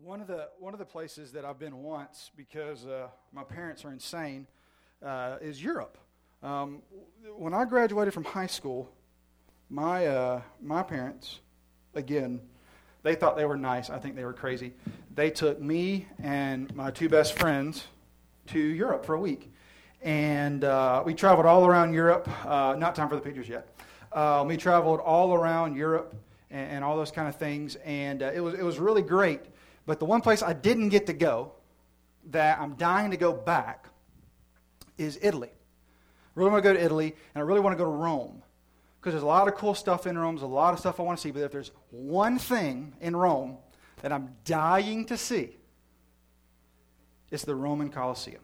One of the places that I've been once because my parents are insane is Europe. When I graduated from high school, my parents, again, they thought they were nice. I think they were crazy. They took me and my two best friends to Europe for a week, and we traveled all around Europe. Not time for the pictures yet. We traveled all around Europe and all those kind of things, and it was really great. But the one place I didn't get to go, that I'm dying to go back, is Italy. I really want to go to Italy, and I really want to go to Rome, because there's a lot of cool stuff in Rome. There's a lot of stuff I want to see. But if there's one thing in Rome that I'm dying to see, it's the Roman Colosseum.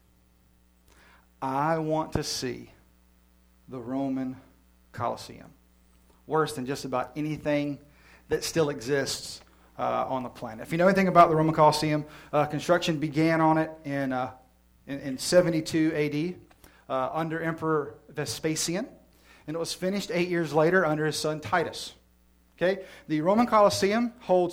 I want to see the Roman Colosseum. Worse than just about anything that still exists on the planet. If you know anything about the Roman Colosseum, construction began on it in 72 AD under Emperor Vespasian, and it was finished 8 years later under his son Titus. Okay, the Roman Colosseum held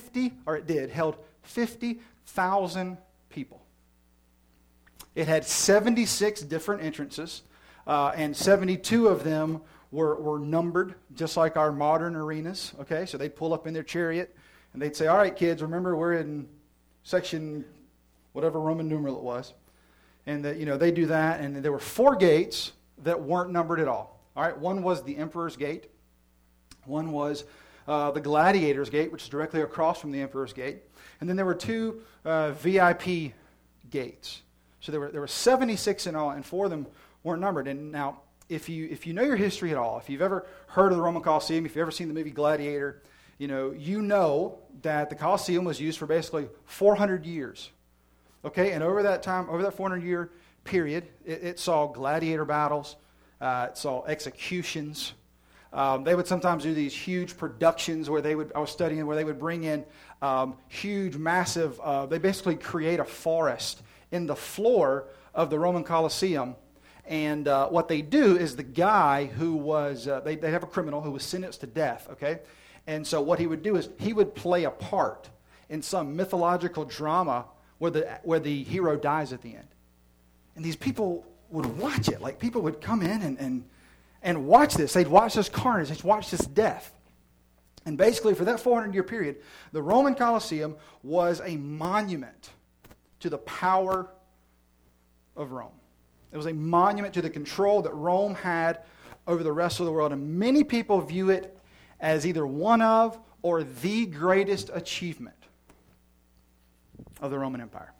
50,000 people. It had 76 different entrances, and 72 of them were numbered, just like our modern arenas. Okay, so they'd pull up in their chariot, and they'd say, "All right, kids, remember we're in section whatever Roman numeral it was." And they do that, and there were 4 gates that weren't numbered at all. All right, one was the Emperor's Gate. One was the Gladiator's Gate, which is directly across from the Emperor's Gate. And then there were 2 VIP gates. So there were 76 in all, and 4 of them weren't numbered. And now, if you know your history at all, if you've ever heard of the Roman Colosseum, if you've ever seen the movie Gladiator, you know that the Colosseum was used for basically 400 years. Okay, and over that 400-year period, it saw gladiator battles, it saw executions. They would sometimes do these huge productions where they would bring in huge, massive, they basically create a forest in the floor of the Roman Colosseum. And what they do is the guy who was, they have a criminal who was sentenced to death, okay? And so what he would do is he would play a part in some mythological drama where the hero dies at the end. And these people would watch it. Like, people would come in and watch this. They'd watch this carnage. They'd watch this death. And basically, for that 400-year period, the Roman Colosseum was a monument to the power of Rome. It was a monument to the control that Rome had over the rest of the world. And many people view it as either one of or the greatest achievement of the Roman Empire.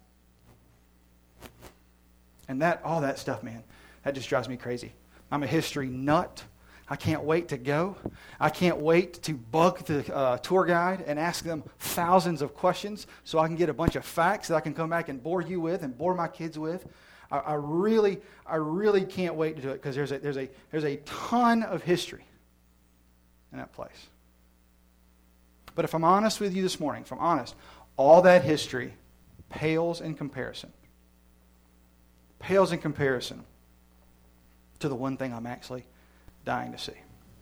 And all that stuff, man, that just drives me crazy. I'm a history nut. I can't wait to go. I can't wait to bug the tour guide and ask them thousands of questions so I can get a bunch of facts that I can come back and bore you with and bore my kids with. I really can't wait to do it, because there's a ton of history in that place. But if I'm honest with you this morning, if I'm honest, all that history pales in comparison to the one thing I'm actually dying to see.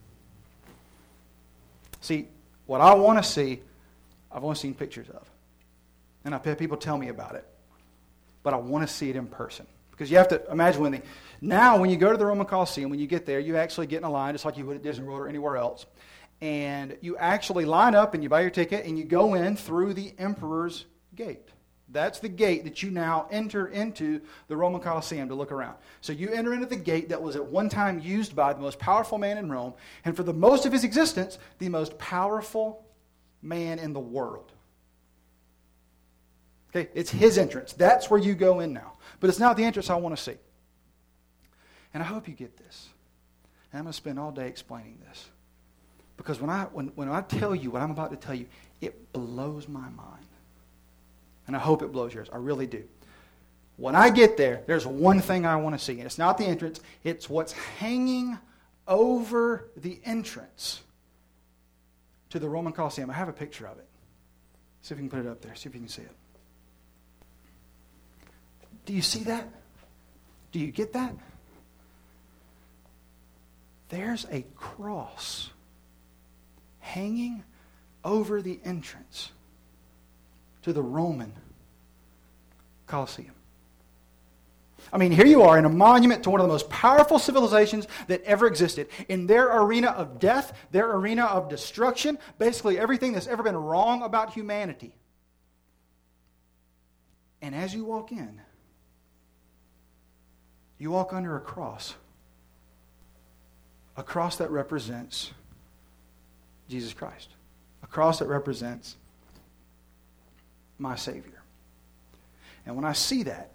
See, what I want to see, I've only seen pictures of. And I've had people tell me about it. But I want to see it in person. Because you have to imagine when you go to the Roman Colosseum, when you get there, you actually get in a line just like you would at Disney World or anywhere else. And you actually line up and you buy your ticket and you go in through the Emperor's Gate. That's the gate that you now enter into the Roman Colosseum to look around. So you enter into the gate that was at one time used by the most powerful man in Rome, and for the most of his existence, the most powerful man in the world. Okay, it's his entrance. That's where you go in now. But it's not the entrance I want to see. And I hope you get this. And I'm going to spend all day explaining this. Because when I tell you what I'm about to tell you, it blows my mind. And I hope it blows yours. I really do. When I get there, there's one thing I want to see. And it's not the entrance. It's what's hanging over the entrance to the Roman Colosseum. I have a picture of it. See if you can put it up there. See if you can see it. Do you see that? Do you get that? There's a cross hanging over the entrance. to the Roman Colosseum. I mean, here you are in a monument to one of the most powerful civilizations that ever existed. In their arena of death, their arena of destruction, basically everything that's ever been wrong about humanity. And as you walk in, you walk under a cross. A cross that represents Jesus Christ. A cross that represents my Savior. And when I see that,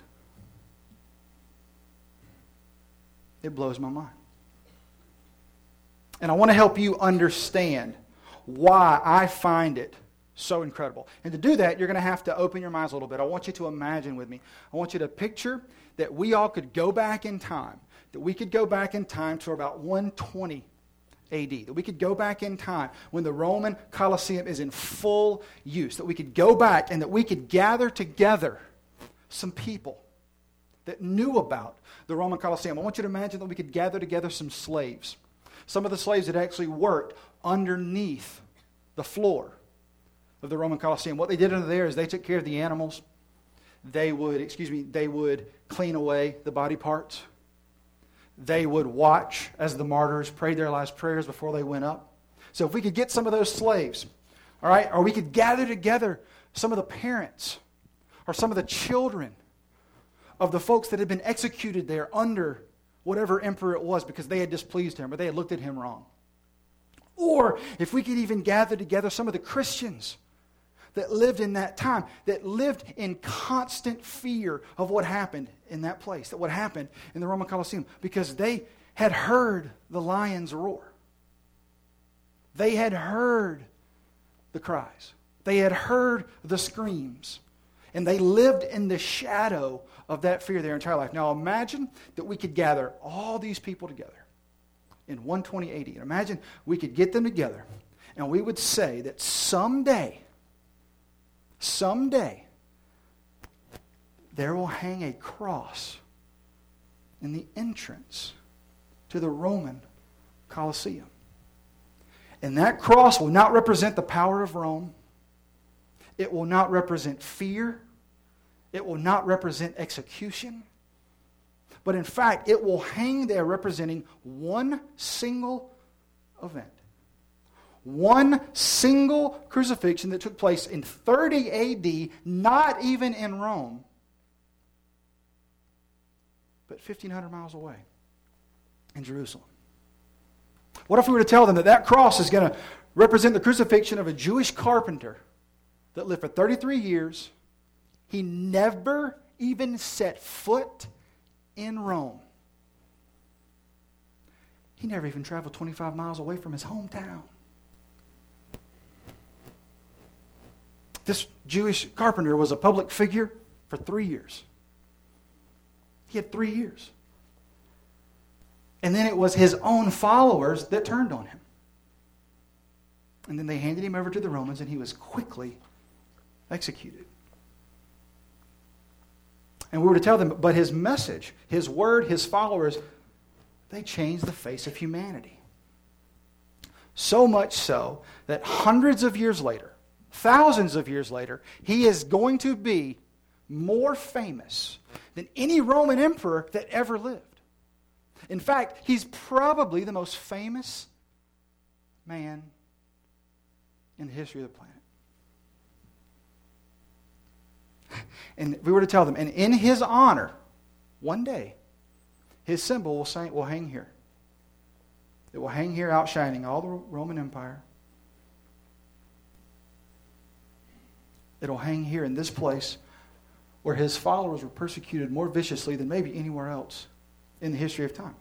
it blows my mind. And I want to help you understand why I find it so incredible. And to do that, you're going to have to open your minds a little bit. I want you to imagine with me. I want you to picture that we all could go back in time. That we could go back in time to about 120 AD. That we could go back in time when the Roman Colosseum is in full use. That we could go back and that we could gather together some people that knew about the Roman Colosseum. I want you to imagine that we could gather together some slaves. Some of the slaves that actually worked underneath the floor of the Roman Colosseum. What they did under there is they took care of the animals. They would clean away the body parts. They would watch as the martyrs prayed their last prayers before they went up. So if we could get some of those slaves, all right, or we could gather together some of the parents or some of the children of the folks that had been executed there under whatever emperor it was because they had displeased him or they had looked at him wrong. Or if we could even gather together some of the Christians that lived in that time, that lived in constant fear of what happened in that place, that what happened in the Roman Colosseum, because they had heard the lions roar. They had heard the cries. They had heard the screams. And they lived in the shadow of that fear their entire life. Now imagine that we could gather all these people together in 120 AD. And imagine we could get them together and we would say that someday, there will hang a cross in the entrance to the Roman Colosseum. And that cross will not represent the power of Rome. It will not represent fear. It will not represent execution. But in fact, it will hang there representing one single event. One single crucifixion that took place in 30 AD, not even in Rome, but 1,500 miles away in Jerusalem. What if we were to tell them that that cross is going to represent the crucifixion of a Jewish carpenter that lived for 33 years? He never even set foot in Rome. He never even traveled 25 miles away from his hometown. This Jewish carpenter was a public figure for 3 years. He had 3 years. And then it was his own followers that turned on him. And then they handed him over to the Romans and he was quickly executed. And we were to tell them, but his message, his word, his followers, they changed the face of humanity. So much so that hundreds of years later, thousands of years later, he is going to be more famous than any Roman emperor that ever lived. In fact, he's probably the most famous man in the history of the planet. And we were to tell them, and in his honor, one day, his symbol will hang here. It will hang here outshining all the Roman Empire. It'll hang here in this place where his followers were persecuted more viciously than maybe anywhere else in the history of time.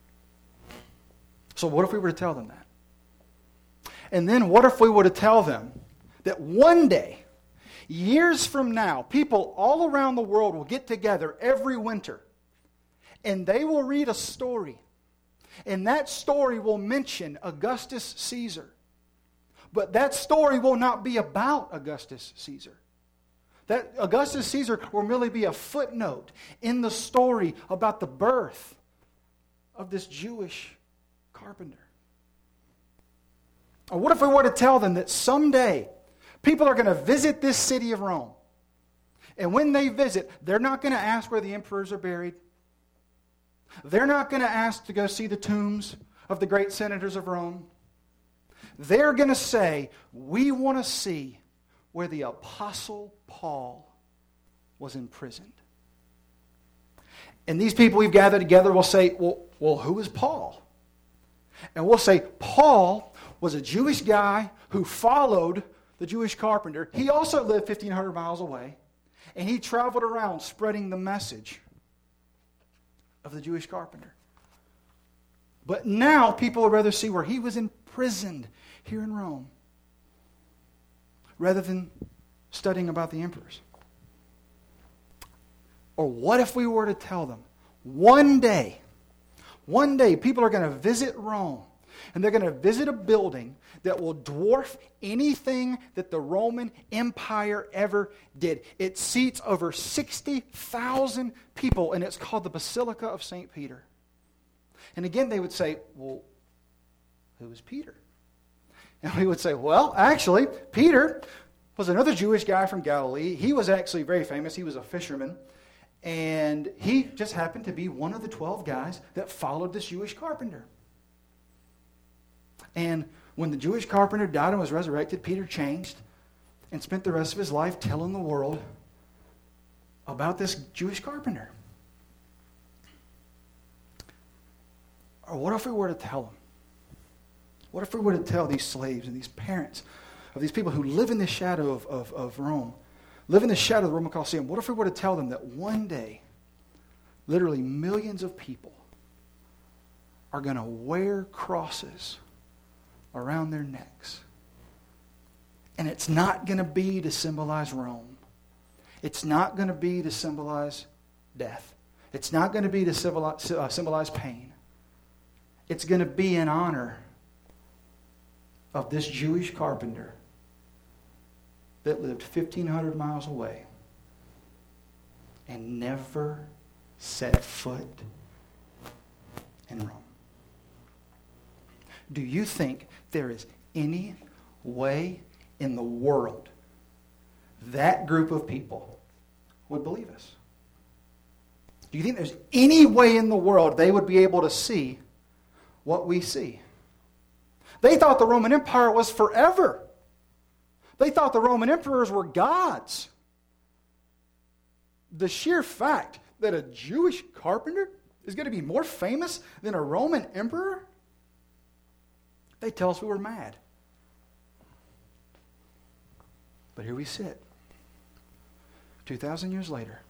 So what if we were to tell them that? And then what if we were to tell them that one day, years from now, people all around the world will get together every winter and they will read a story. And that story will mention Augustus Caesar. But that story will not be about Augustus Caesar. That Augustus Caesar will merely be a footnote in the story about the birth of this Jewish carpenter. Or what if we were to tell them that someday, People are going to visit this city of Rome. And when they visit, they're not going to ask where the emperors are buried. They're not going to ask to go see the tombs of the great senators of Rome. They're going to say, we want to see where the Apostle Paul was imprisoned. And these people we've gathered together will say, well, who is Paul? And we'll say, Paul was a Jewish guy who followed the Jewish carpenter. He also lived 1,500 miles away. And he traveled around spreading the message of the Jewish carpenter. But now people would rather see where he was imprisoned here in Rome rather than studying about the emperors. Or what if we were to tell them, one day people are going to visit Rome and they're going to visit a building that will dwarf anything that the Roman Empire ever did. It seats over 60,000 people, and it's called the Basilica of St. Peter. And again, they would say, well, who is Peter? And we would say, well, actually, Peter was another Jewish guy from Galilee. He was actually very famous. He was a fisherman. And he just happened to be one of the 12 guys that followed this Jewish carpenter. And when the Jewish carpenter died and was resurrected, Peter changed and spent the rest of his life telling the world about this Jewish carpenter. Or what if we were to tell them? What if we were to tell these slaves and these parents of these people who live in the shadow of Rome, live in the shadow of the Roman Colosseum, what if we were to tell them that one day, literally millions of people are going to wear crosses around their necks? And it's not going to be to symbolize Rome. It's not going to be to symbolize death. It's not going to be to symbolize pain. It's going to be in honor of this Jewish carpenter that lived 1,500 miles away and never set foot in Rome. Do you think there is any way in the world that group of people would believe us? Do you think there's any way in the world they would be able to see what we see? They thought the Roman Empire was forever. They thought the Roman emperors were gods. The sheer fact that a Jewish carpenter is going to be more famous than a Roman emperor, they tell us we were mad. But here we sit, 2,000 years later,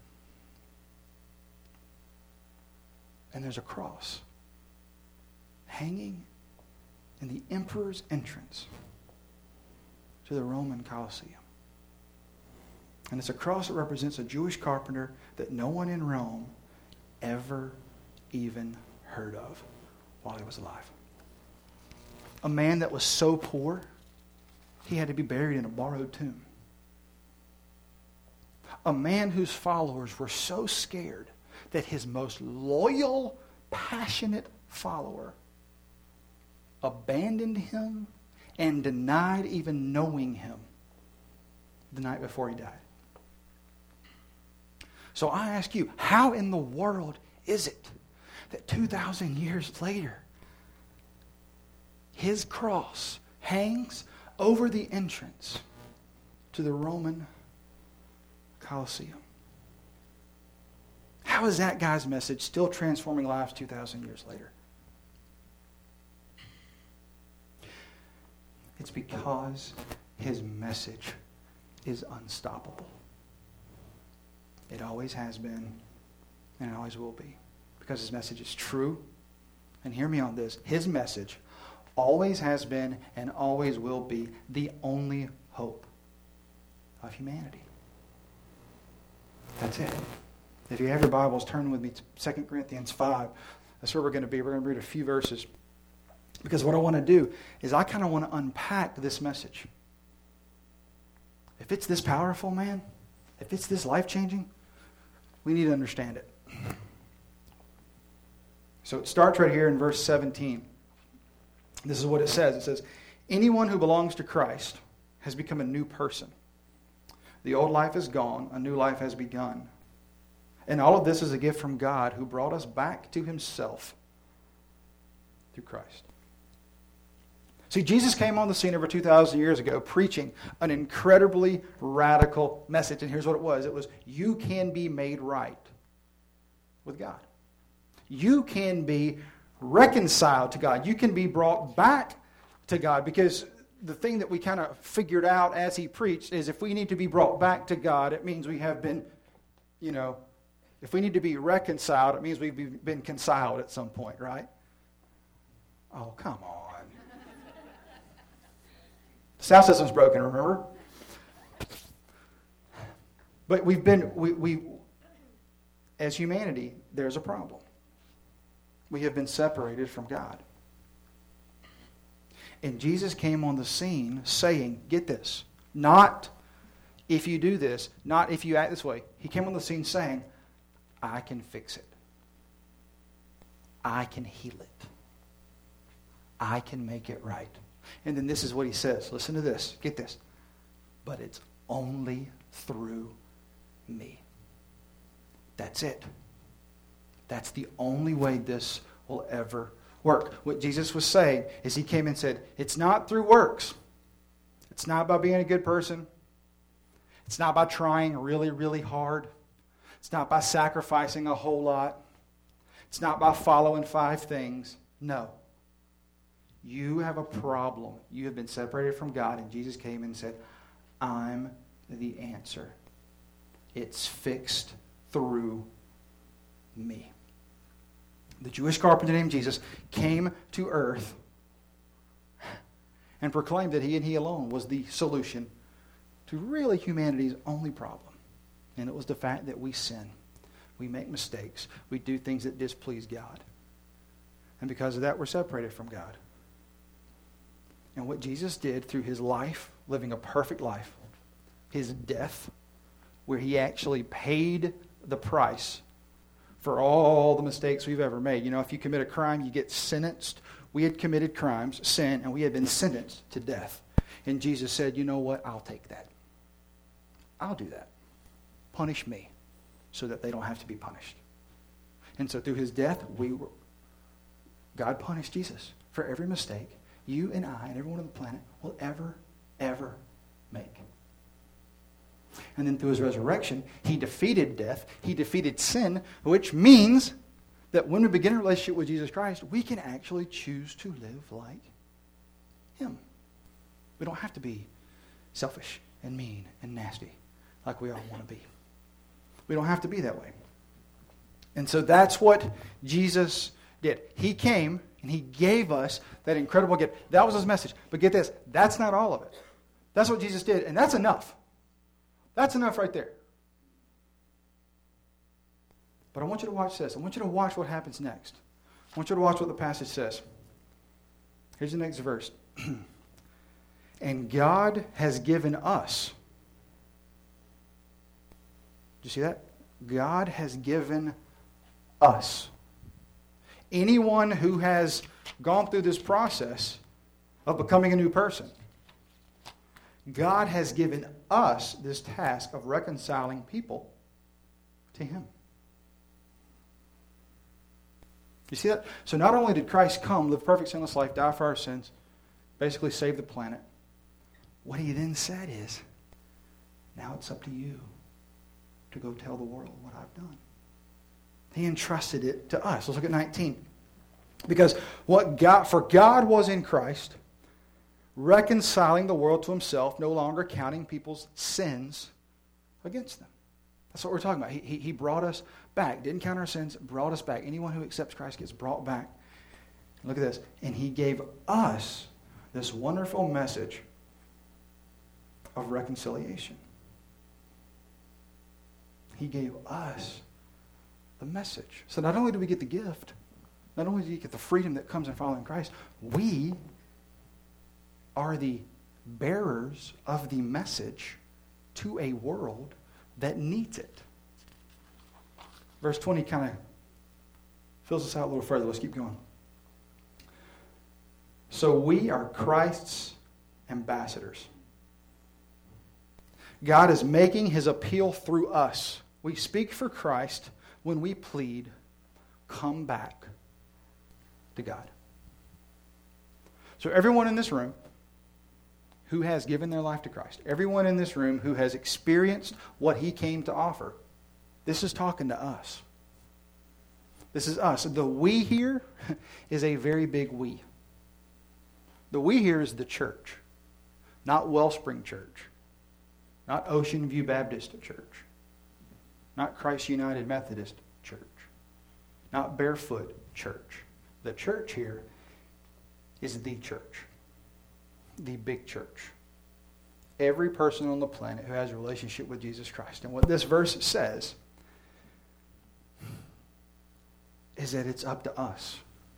and there's a cross hanging in the emperor's entrance to the Roman Colosseum. And it's a cross that represents a Jewish carpenter that no one in Rome ever even heard of while he was alive. A man that was so poor, he had to be buried in a borrowed tomb. A man whose followers were so scared that his most loyal, passionate follower abandoned him and denied even knowing him the night before he died. So I ask you, how in the world is it that 2,000 years later, his cross hangs over the entrance to the Roman Colosseum? How is that guy's message still transforming lives 2,000 years later? It's because his message is unstoppable. It always has been, and it always will be. Because his message is true. And hear me on this. His message always has been and always will be the only hope of humanity. That's it. If you have your Bibles, turn with me to 2 Corinthians 5. That's where we're going to be. We're going to read a few verses. Because what I want to do is I kind of want to unpack this message. If it's this powerful, man, if it's this life-changing, we need to understand it. So it starts right here in verse 17. This is what it says. It says, anyone who belongs to Christ has become a new person. The old life is gone, a new life has begun. And all of this is a gift from God who brought us back to himself through Christ. See, Jesus came on the scene over 2,000 years ago preaching an incredibly radical message. And here's what it was. It was, you can be made right with God. You can be reconciled to God. You can be brought back to God. Because the thing that we kind of figured out as he preached is if we need to be brought back to God, it means we have been, if we need to be reconciled, it means we've been conciled at some point, right? Oh, come on. The sound system's broken, remember? But we as humanity, there's a problem. We have been separated from God. And Jesus came on the scene saying, get this, not if you do this, not if you act this way. He came on the scene saying, I can fix it. I can heal it. I can make it right. And then this is what he says. Listen to this. Get this. But it's only through me. That's it. That's the only way this will ever work. What Jesus was saying is he came and said, it's not through works. It's not by being a good person. It's not by trying really, really hard. It's not by sacrificing a whole lot. It's not by following 5 things. No. You have a problem. You have been separated from God, and Jesus came and said, I'm the answer. It's fixed through me. The Jewish carpenter named Jesus came to earth and proclaimed that he and he alone was the solution to really humanity's only problem. And it was the fact that we sin. We make mistakes. We do things that displease God. And because of that, we're separated from God. And what Jesus did through his life, living a perfect life, his death, where he actually paid the price for all the mistakes we've ever made. If you commit a crime, you get sentenced. We had committed crimes, sin, and we had been sentenced to death. And Jesus said, you know what? I'll take that. I'll do that. Punish me so that they don't have to be punished. And so through his death, God punished Jesus for every mistake you and I and everyone on the planet will ever make. And then through his resurrection, he defeated death. He defeated sin, which means that when we begin a relationship with Jesus Christ, we can actually choose to live like him. We don't have to be selfish and mean and nasty like we all want to be. We don't have to be that way. And so that's what Jesus did. He came and he gave us that incredible gift. That was his message. But get this, that's not all of it. That's what Jesus did, and that's enough. That's enough right there. But I want you to watch this. I want you to watch what happens next. I want you to watch what the passage says. Here's the next verse. And God has given us. Did you see that? God has given us. Anyone who has gone through this process of becoming a new person, God has given us this task of reconciling people to him. You see that? So not only did Christ come, live a perfect sinless life, die for our sins, basically save the planet, what he then said is, now it's up to you to go tell the world what I've done. He entrusted it to us. Let's look at 19. Because for God was in Christ, reconciling the world to himself, no longer counting people's sins against them. That's what we're talking about. He brought us back. Didn't count our sins, brought us back. Anyone who accepts Christ gets brought back. Look at this. And he gave us this wonderful message of reconciliation. He gave us the message. So not only do we get the gift, not only do we get the freedom that comes in following Christ, we are the bearers of the message to a world that needs it. Verse 20 kind of fills us out a little further. Let's keep going. So we are Christ's ambassadors. God is making his appeal through us. We speak for Christ when we plead, come back to God. So everyone in this room who has given their life to Christ, everyone in this room who has experienced what he came to offer, this is talking to us. This is us. The we here is a very big we. The we here is the church, not Wellspring Church, not Ocean View Baptist Church, not Christ United Methodist Church, not Barefoot Church. The church here is the church, the big church. Every person on the planet who has a relationship with Jesus Christ. And what this verse says is that it's up to us.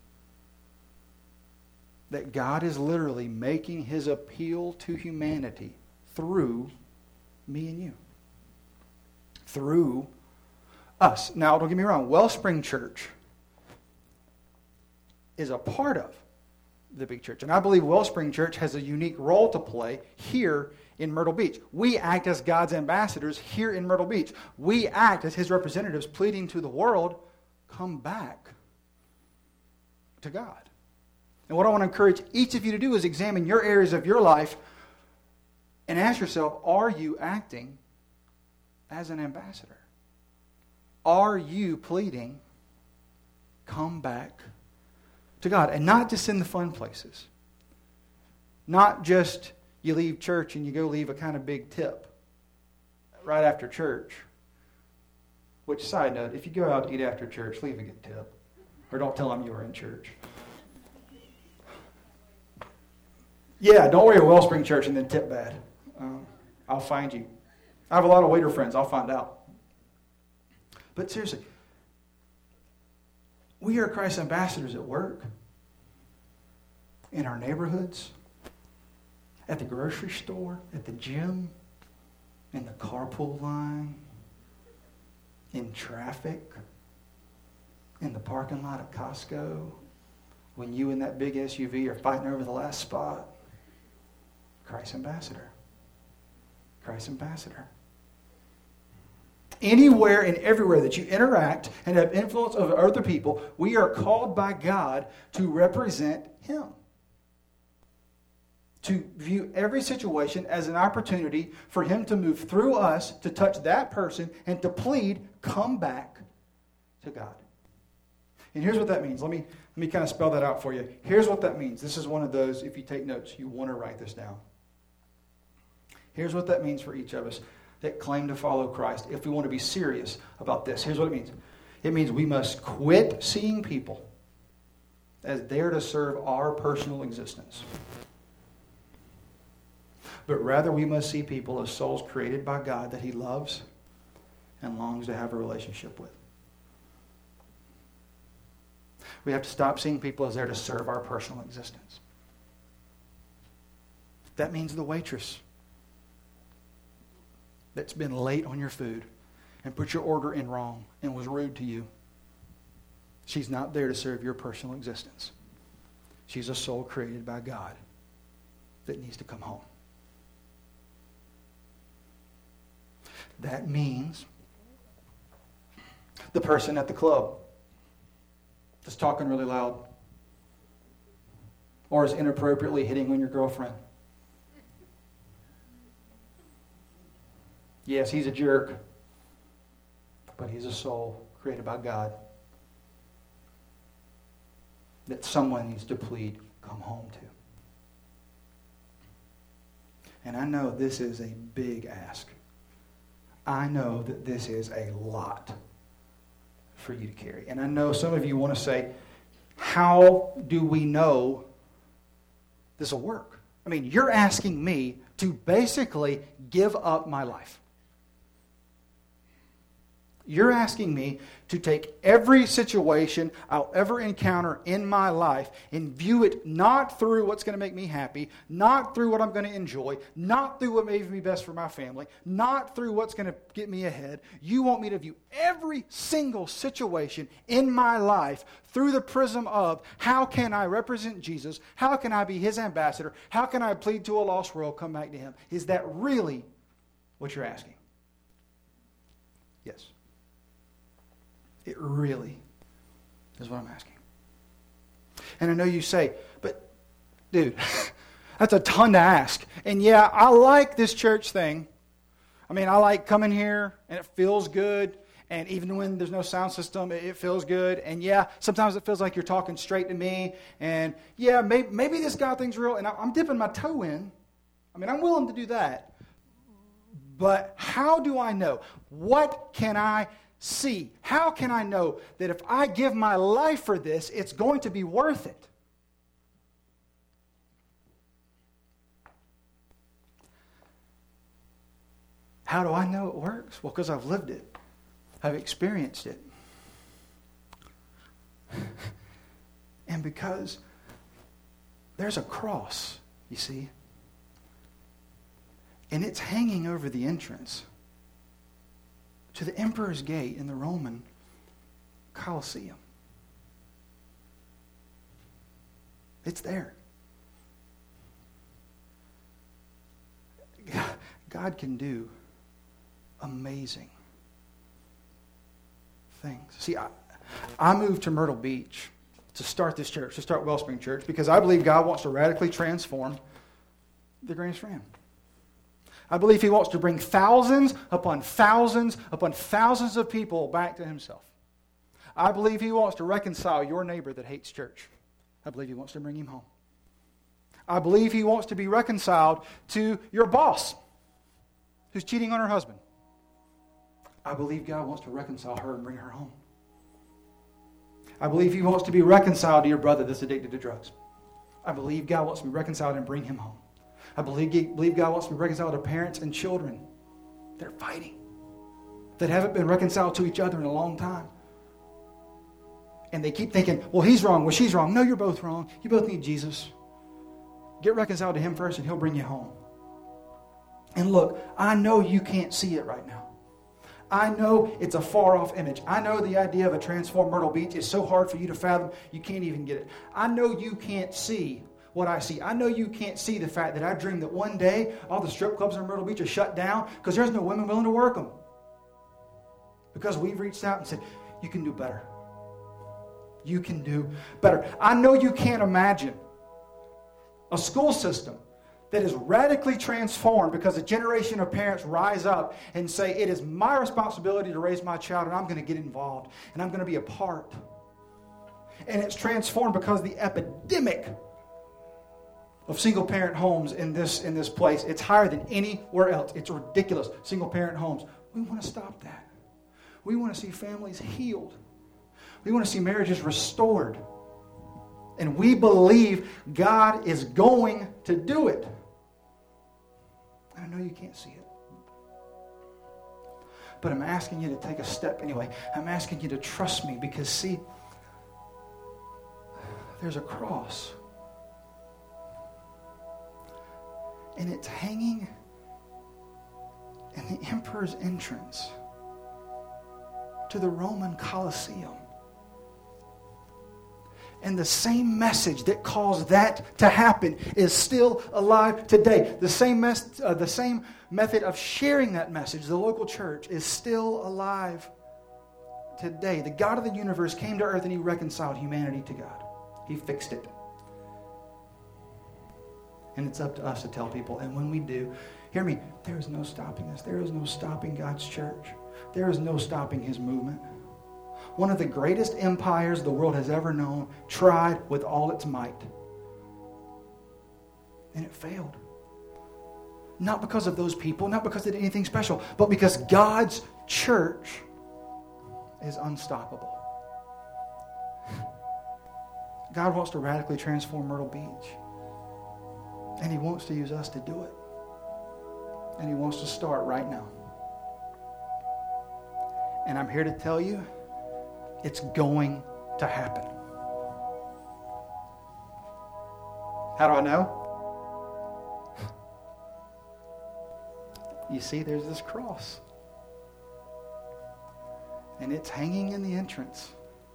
That God is literally making his appeal to humanity through me and you. Through us. Now, don't get me wrong, Wellspring Church is a part of the big church. And I believe Wellspring Church has a unique role to play here in Myrtle Beach. We act as God's ambassadors here in Myrtle Beach. We act as his representatives pleading to the world, come back to God. And what I want to encourage each of you to do is examine your areas of your life and ask yourself, are you acting as an ambassador? Are you pleading, come back to God? And not just in the fun places. Not just you leave church and you go leave a kind of big tip right after church. Which, side note, if you go out to eat after church, leave a good tip. Or don't tell them you were in church. Yeah, don't worry at Wellspring Church and then tip bad. I'll find you. I have a lot of waiter friends. I'll find out. But seriously, we are Christ's ambassadors at work, in our neighborhoods, at the grocery store, at the gym, in the carpool line, in traffic, in the parking lot at Costco, when you and that big SUV are fighting over the last spot. Christ's ambassador. Christ's ambassador. Anywhere and everywhere that you interact and have influence over other people, we are called by God to represent him. To view every situation as an opportunity for him to move through us to touch that person and to plead, come back to God. And here's what that means. Let me kind of spell that out for you. Here's what that means. This is one of those, if you take notes, you want to write this down. Here's what that means for each of us that claim to follow Christ. If we want to be serious about this, here's what it means. It means we must quit seeing people as there to serve our personal existence. But rather we must see people as souls created by God that he loves and longs to have a relationship with. We have to stop seeing people as there to serve our personal existence. That means the waitress that's been late on your food and put your order in wrong and was rude to you. She's not there to serve your personal existence. She's a soul created by God that needs to come home. That means the person at the club that's talking really loud or is inappropriately hitting on your girlfriend. Yes, he's a jerk, but he's a soul created by God that someone needs to plead, come home to. And I know this is a big ask. I know that this is a lot for you to carry. And I know some of you want to say, how do we know this will work? I mean, you're asking me to basically give up my life. You're asking me to take every situation I'll ever encounter in my life and view it not through what's going to make me happy, not through what I'm going to enjoy, not through what may be best for my family, not through what's going to get me ahead. You want me to view every single situation in my life through the prism of how can I represent Jesus? How can I be his ambassador? How can I plead to a lost world, come back to him? Is that really what you're asking? Yes. It really is what I'm asking. And I know you say, but dude, that's a ton to ask. And yeah, I like this church thing. I mean, I like coming here and it feels good. And even when there's no sound system, it feels good. And yeah, sometimes it feels like you're talking straight to me. And yeah, maybe this God thing's real. And I'm dipping my toe in. I mean, I'm willing to do that. But how do I know? What can I see? How can I know that if I give my life for this, it's going to be worth it? How do I know it works? Well, because I've lived it. I've experienced it. And because there's a cross, you see, and it's hanging over the entrance to the Emperor's Gate in the Roman Colosseum. It's there. God can do amazing things. See, I moved to Myrtle Beach to start this church, to start Wellspring Church, because I believe God wants to radically transform the Grand Strand. I believe He wants to bring thousands upon thousands upon thousands of people back to Himself. I believe He wants to reconcile your neighbor that hates church. I believe He wants to bring him home. I believe He wants to be reconciled to your boss who's cheating on her husband. I believe God wants to reconcile her and bring her home. I believe He wants to be reconciled to your brother that's addicted to drugs. I believe God wants to be reconciled and bring him home. I believe God wants to be reconciled to parents and children that are fighting, that haven't been reconciled to each other in a long time. And they keep thinking, well, he's wrong, well, she's wrong. No, you're both wrong. You both need Jesus. Get reconciled to Him first and He'll bring you home. And look, I know you can't see it right now. I know it's a far-off image. I know the idea of a transformed Myrtle Beach is so hard for you to fathom, you can't even get it. I know you can't see what I see. I know you can't see the fact that I dream that one day all the strip clubs in Myrtle Beach are shut down because there's no women willing to work them. Because we've reached out and said, you can do better. You can do better. I know you can't imagine a school system that is radically transformed because a generation of parents rise up and say, it is my responsibility to raise my child and I'm going to get involved and I'm going to be a part. And it's transformed because the epidemic of single-parent homes in this place, it's higher than anywhere else. It's ridiculous. Single-parent homes. We want to stop that. We want to see families healed. We want to see marriages restored. And we believe God is going to do it. I know you can't see it. But I'm asking you to take a step anyway. I'm asking you to trust me because, see, there's a cross. And it's hanging in the emperor's entrance to the Roman Colosseum. And the same message that caused that to happen is still alive today. The same method of sharing that message, the local church, is still alive today. The God of the universe came to earth and He reconciled humanity to God. He fixed it. And it's up to us to tell people. And when we do, hear me, there is no stopping us. There is no stopping God's church. There is no stopping His movement. One of the greatest empires the world has ever known tried with all its might. And it failed. Not because of those people, not because they did anything special, but because God's church is unstoppable. God wants to radically transform Myrtle Beach. And He wants to use us to do it. And He wants to start right now. And I'm here to tell you, it's going to happen. How do I know? You see, there's this cross. And it's hanging in the entrance.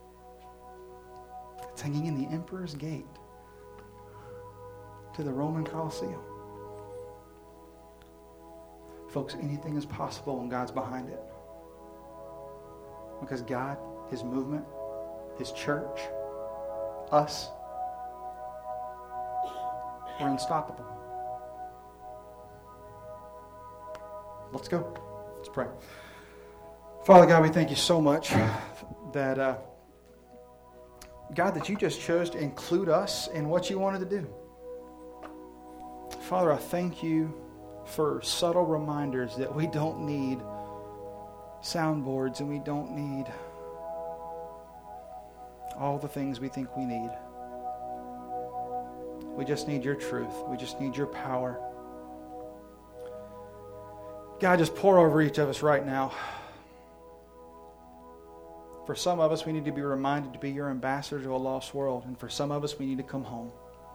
It's hanging in the Emperor's Gate to the Roman Colosseum. Folks, anything is possible when God's behind it. Because God, His movement, His church, us, we're unstoppable. Let's go. Let's pray. Father God, we thank you so much that, God, that you just chose to include us in what you wanted to do. Father, I thank you for subtle reminders that we don't need soundboards and we don't need all the things we think we need. We just need your truth. We just need your power. God, just pour over each of us right now. For some of us, we need to be reminded to be your ambassador to a lost world. And for some of us, we need to come home.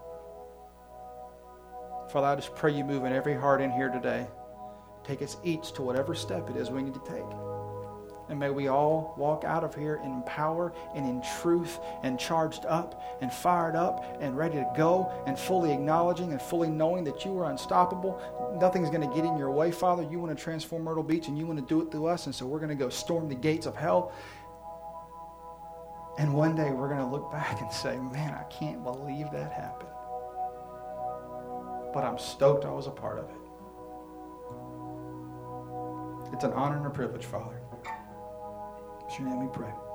Father, I just pray you move in every heart in here today. Take us each to whatever step it is we need to take. And may we all walk out of here in power and in truth and charged up and fired up and ready to go and fully acknowledging and fully knowing that you are unstoppable. Nothing's going to get in your way, Father. You want to transform Myrtle Beach and you want to do it through us. And so we're going to go storm the gates of hell. And one day we're going to look back and say, man, I can't believe that happened. But I'm stoked I was a part of it. It's an honor and a privilege, Father. In your name we pray.